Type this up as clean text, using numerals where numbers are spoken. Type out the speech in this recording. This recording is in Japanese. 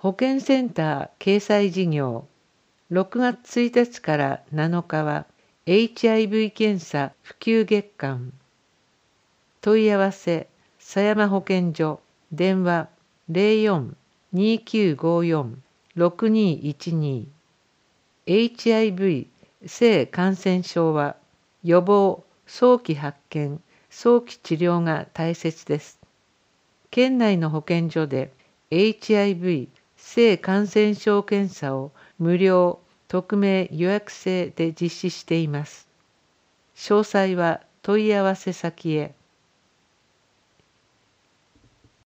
保健センター掲載事業。6月1日から7日は HIV 検査普及月間。問い合わせ、狭山保健所、電話04-2954-6212。HIV 性感染症は予防、早期発見、早期治療が大切です。県内の保健所で HIV 性感染症検査を無料、匿名予約制で実施しています。詳細は問い合わせ先へ。